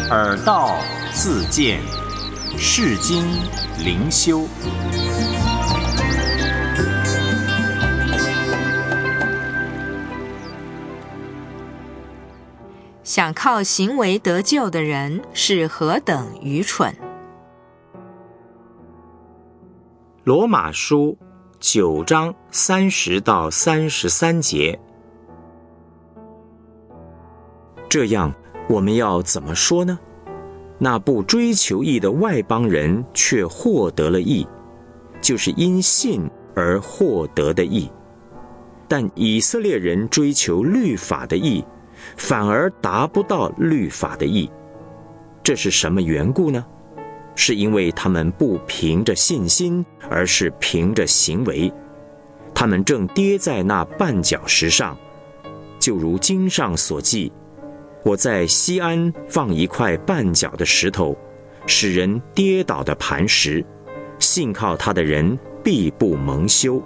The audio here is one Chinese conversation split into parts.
耳道自见，世经灵修。 想靠行为得救的人是何等愚蠢！ 罗马书9章30到33节。这样，我们要怎么说呢？那不追求义的外邦人却获得了义，就是因信而获得的义。但以色列人追求律法的义，反而达不到律法的义。这是什么缘故呢？是因为他们不凭着信心，而是凭着行为。他们正跌在那绊脚石上，就如经上所记，我在西安放一块绊脚的石头，使人跌倒的磐石，信靠他的人必不蒙羞。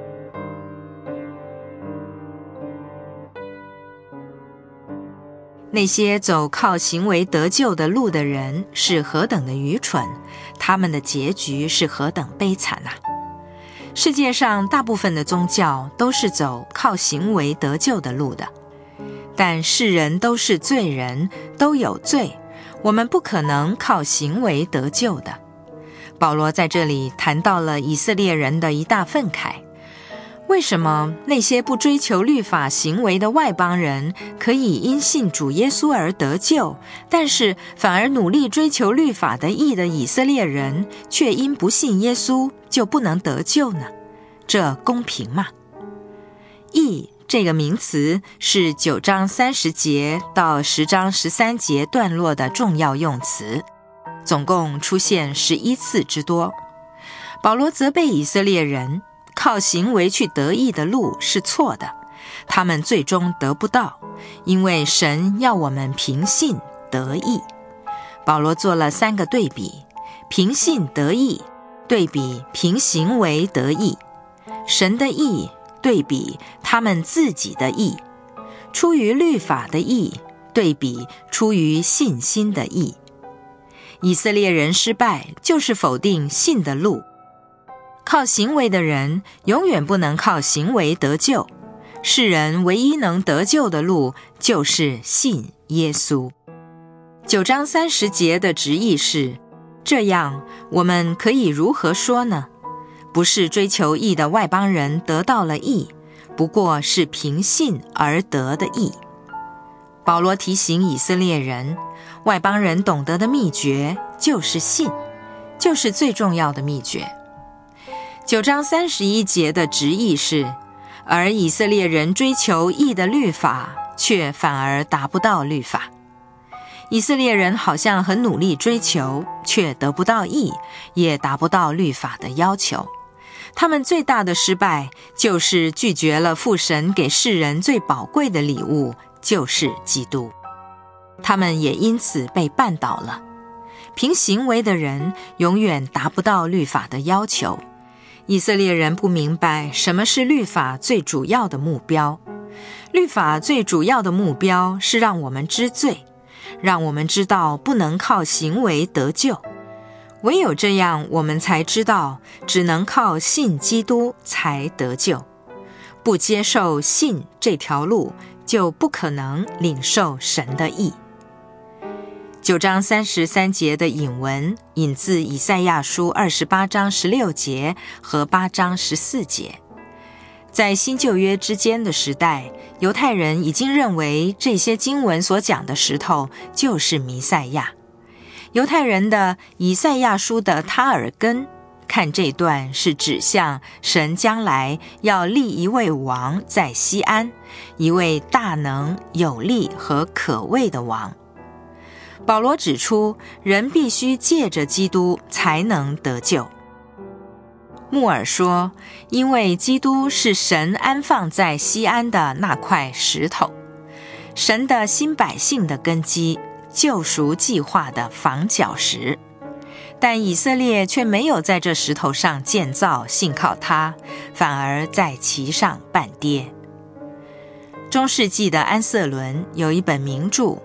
那些走靠行为得救的路的人是何等的愚蠢，他们的结局是何等悲惨啊！世界上大部分的宗教都是走靠行为得救的路的，但世人都是罪人，都有罪，我们不可能靠行为得救的。保罗在这里谈到了以色列人的一大愤慨。为什么那些不追求律法行为的外邦人可以因信主耶稣而得救，但是反而努力追求律法的义的以色列人却因不信耶稣就不能得救呢？这公平吗？义这个名词是9章30节到10章13节段落的重要用词，总共出现11次之多。保罗责备以色列人靠行为去得义的路是错的，他们最终得不到，因为神要我们凭信得义。保罗做了3个对比：凭信得义对比凭行为得义，神的义对比他们自己的义，出于律法的义对比出于信心的义。以色列人失败就是否定信的路，靠行为的人永远不能靠行为得救，世人唯一能得救的路就是信耶稣。9章30节的直译是：这样我们可以如何说呢？不是追求义的外邦人得到了义，不过是凭信而得的义。保罗提醒以色列人，外邦人懂得的秘诀就是信，就是最重要的秘诀。9章31节的直译是：而以色列人追求义的律法，却反而达不到律法。以色列人好像很努力追求，却得不到义，也达不到律法的要求。他们最大的失败就是拒绝了父神给世人最宝贵的礼物，就是基督。他们也因此被绊倒了。凭行为的人永远达不到律法的要求。以色列人不明白什么是律法最主要的目标。律法最主要的目标是让我们知罪，让我们知道不能靠行为得救。唯有这样，我们才知道只能靠信基督才得救。不接受信这条路，就不可能领受神的义。9章33节的引文引自以赛亚书28章16节和8章14节。在新旧约之间的时代，犹太人已经认为这些经文所讲的石头就是弥赛亚。犹太人的以赛亚书的他尔根看这段是指向神将来要立一位王在西安，一位大能有力和可畏的王。保罗指出，人必须借着基督才能得救。穆尔说，因为基督是神安放在西安的那块石头，神的新百姓的根基，救赎计划的房角石。但以色列却没有在这石头上建造信靠他，反而在其上绊跌。中世纪的安瑟伦有一本名著，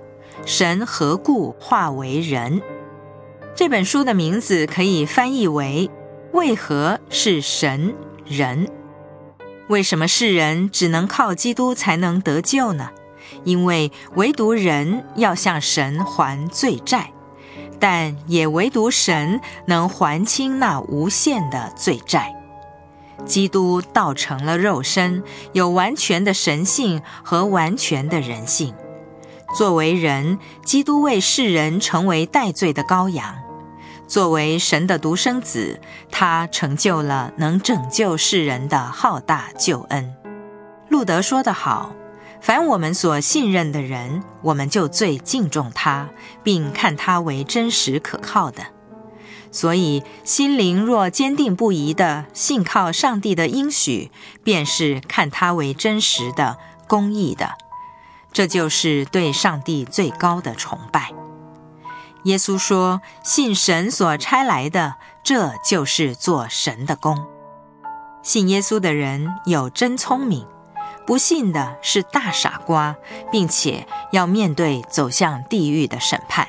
神何故化为人？这本书的名字可以翻译为为何是神人？为什么世人只能靠基督才能得救呢？因为唯独人要向神还罪债，但也唯独神能还清那无限的罪债。基督道成了肉身，有完全的神性和完全的人性。作为人，基督为世人成为代罪的羔羊。作为神的独生子，他成就了能拯救世人的浩大救恩。路德说得好，凡我们所信任的人，我们就最敬重他，并看他为真实可靠的。所以心灵若坚定不移地信靠上帝的应许，便是看他为真实的、公义的。这就是对上帝最高的崇拜。耶稣说，信神所差来的，这就是做神的工。信耶稣的人有真聪明，不信的是大傻瓜，并且要面对走向地狱的审判。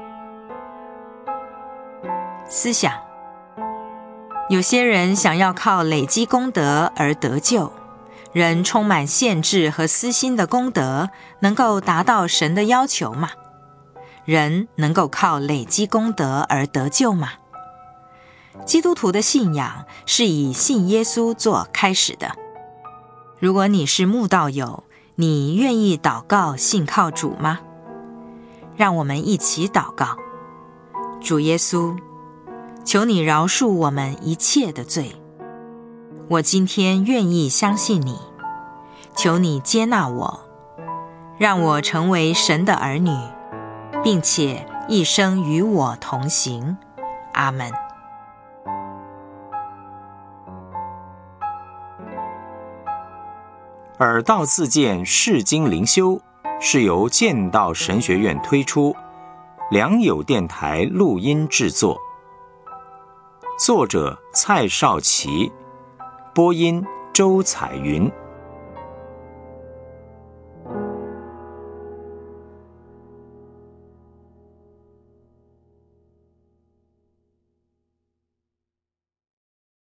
思想，有些人想要靠累积功德而得救。人充满限制和私心的功德，能够达到神的要求吗？人能够靠累积功德而得救吗？基督徒的信仰是以信耶稣做开始的。如果你是慕道友，你愿意祷告信靠主吗？让我们一起祷告。主耶稣，求你饶恕我们一切的罪。我今天愿意相信你，求你接纳我，让我成为神的儿女，并且一生与我同行。阿们。 耳道自荐释经灵修是由剑道神学院推出，良友电台录音制作，作者蔡少祺，播音周彩云。